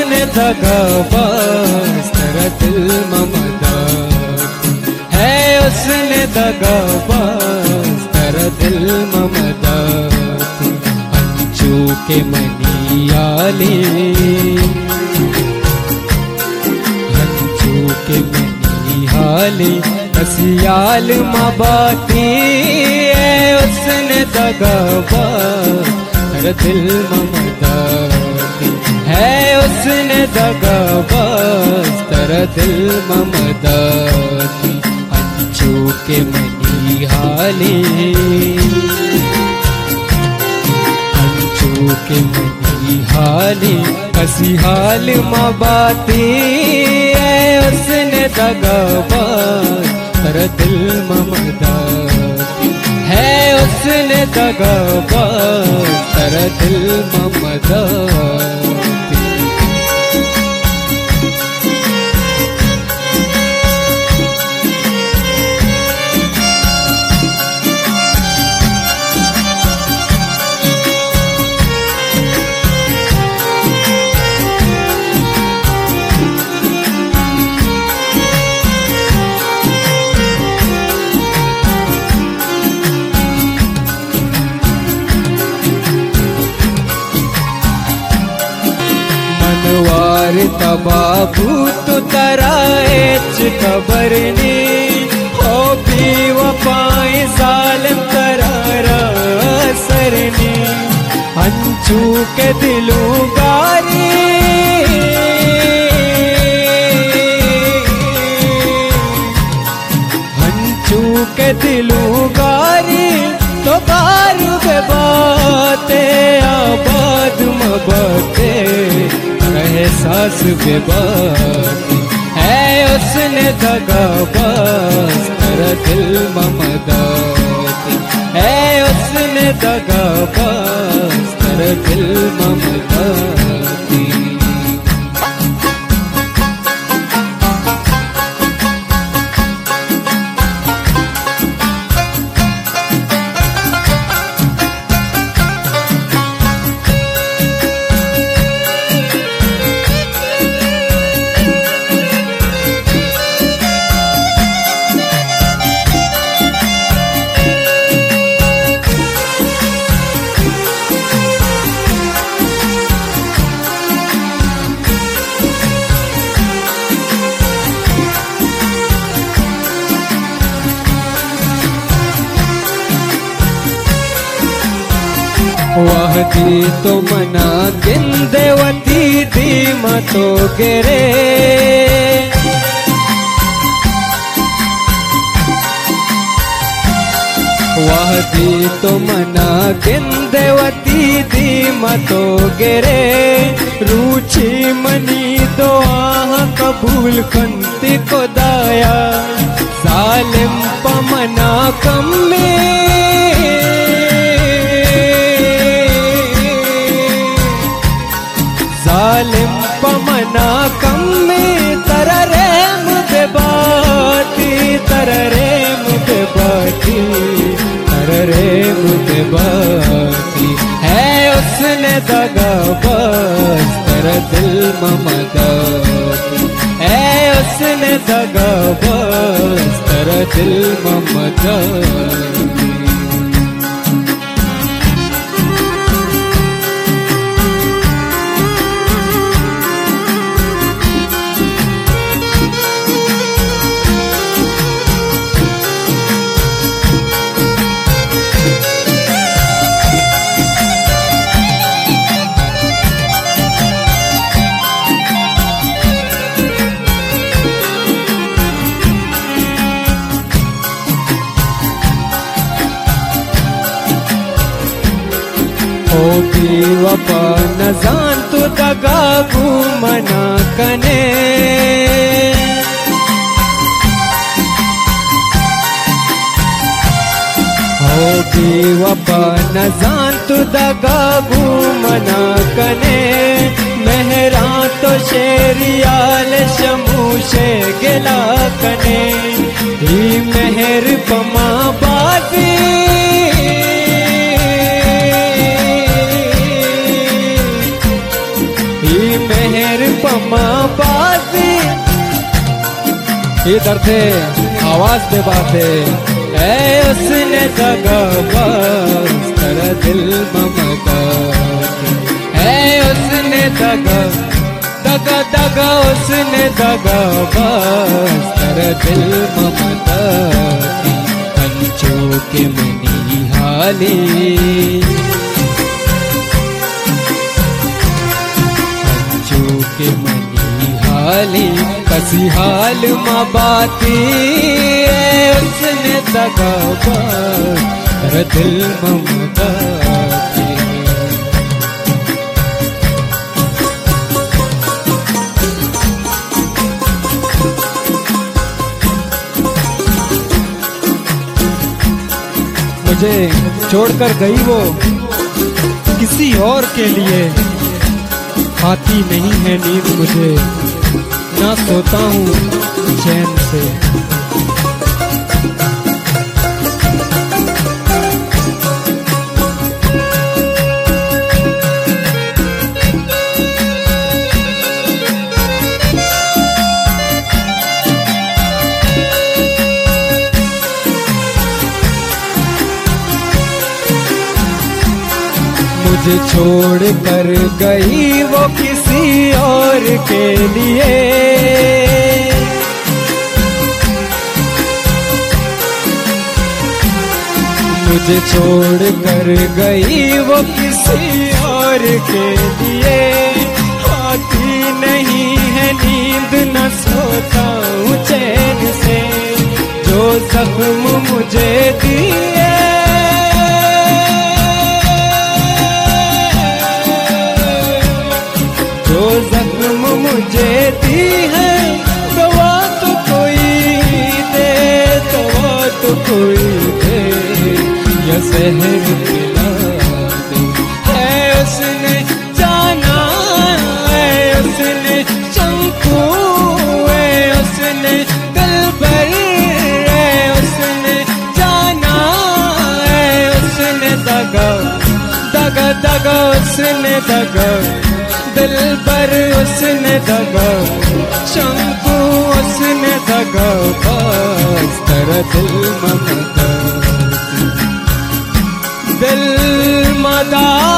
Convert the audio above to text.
उसने दगाबाज तेरा दिल ममदाती है, उसने दगाबाज तेरा दिल ममदाती। अंचू के मनियाले, अंचू के मनियाले हसियाल मबाती है, उसने दगाबाज तेरा दिल ममदाती है, उसने दगाबाज तेरा दिल ममदाती। अंचू के मनिहाले, अंचू के मनिहाले हसियाल मबाती है, उसने दगाबाज तेरा दिल ममदाती है, उसने दगाबाज तेरा दिल ममदाती। मनवार तबाबू तो तराएच खबर ने हो भी वफाए जालिम करारा सरने। अंचू के दिलों गारी, अंचू के दिलों गारी तो गार बेबाते आबाद मबाते एहसास बेबाकी है, उसने दगाबाज तेरा दिल ममदाती है, उसने दगाबाज तेरा दिल ममदाती। वहदी तो मना गिंदेवती दी मतो गिरे, वहदी तो मना गिंदेवती दी मतो गिरे। रूची मनी दो आह कबूल खंती को दाया, जालिम पमना कम में जालिम पमना कम में तररेम बेबाती, तररेम बेबाती, तररेम बेबाती है, उसने दगाबाज तेरा दिल ममदाती है, उसने दगाबाज तेरा दिल ममदाती। होगी वफा न जान तो दगाबू मना कने, होगी वफा न जान तो दगाबू मना कने। मेहरा तो शेरियाल शमूशे गिला कने, ही मेहर पमा बाजी मेहर पमा बाजी इधर थे आवाज दे बाते ऐ उसने दगा बस तेरा दिल ममता ऐ उसने दगा दगा दगा उसने दगा बस तेरा दिल ममता अंचो के मनी हाली के मनी हाली कसी हाल माँ बाती उसने दगा तेरा दिल ममता मुझे छोड़कर गई वो किसी और के लिए आती नहीं है नींद मुझे ना सोता हूँ चैन से मुझे छोड़ कर गई वो किसी और के लिए मुझे छोड़ कर गई वो किसी और के लिए आती नहीं है नींद न सोता हूँ चैन से जो जख्म मुझे दिए जख्म मुझे दी है दवा तो कोई दे दवा तो कोई दे या जहर पिला दे है उसने जाना है उसने चंकू है उसने दिल भर है उसने जाना है उसने दगा दगा दगा उसने दगा दिल पर उसने दगा शंकु उसने दगा बस तेरा दिल ममता दिल मदा